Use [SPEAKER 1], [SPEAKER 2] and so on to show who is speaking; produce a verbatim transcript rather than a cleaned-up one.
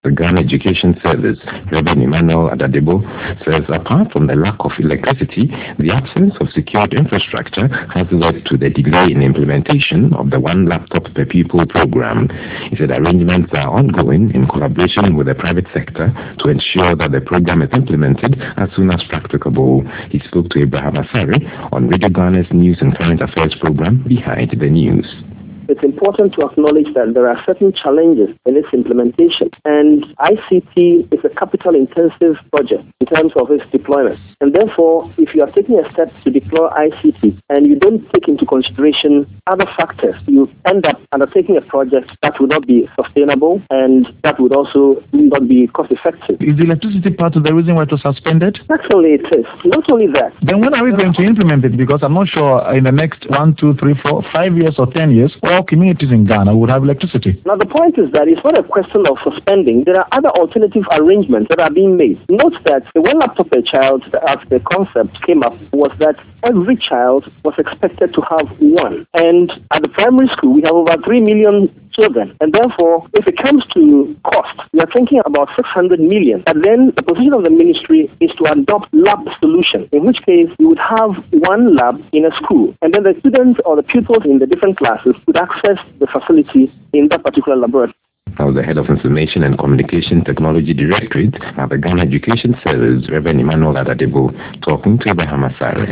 [SPEAKER 1] The Ghana Education Service, Reverend Emmanuel Adadebo, says apart from the lack of electricity, the absence of secured infrastructure has led to the delay in implementation of the One Laptop Per Pupil program. He said arrangements are ongoing in collaboration with the private sector to ensure that the program is implemented as soon as practicable. He spoke to Abraham Asari on Radio Ghana's News and Current Affairs program, Behind the News.
[SPEAKER 2] It's important to acknowledge that there are certain challenges in its implementation, and I C T is a capital-intensive project in terms of its deployment. And therefore, if you are taking a step to deploy I C T and you don't take into consideration other factors, you end up undertaking a project that would not be sustainable and that would also not be cost-effective.
[SPEAKER 3] Is the electricity part of the reason why it was suspended?
[SPEAKER 2] Actually, it is. Not only that.
[SPEAKER 3] Then when are we going to implement it? Because I'm not sure in the next one, two, three, four, five years or ten years, all communities in Ghana would have electricity.
[SPEAKER 2] Now, the point is that it's not a question of suspending. There are other alternative arrangements that are being made. Note that the One Laptop Per Child, as the concept came up, was that every child was expected to have one. And at the primary school, we have over three million children. And therefore, if it comes to cost, we are thinking about six hundred million. And then the position of the ministry is to adopt lab solution, in which case you would have one lab in a school. And then the students or the pupils in the different classes could access the facility in that particular laboratory.
[SPEAKER 1] Now, the head of Information and Communication Technology Directorate at the Ghana Education Service, Reverend Emmanuel Adadebo, talking to Abraham Asare.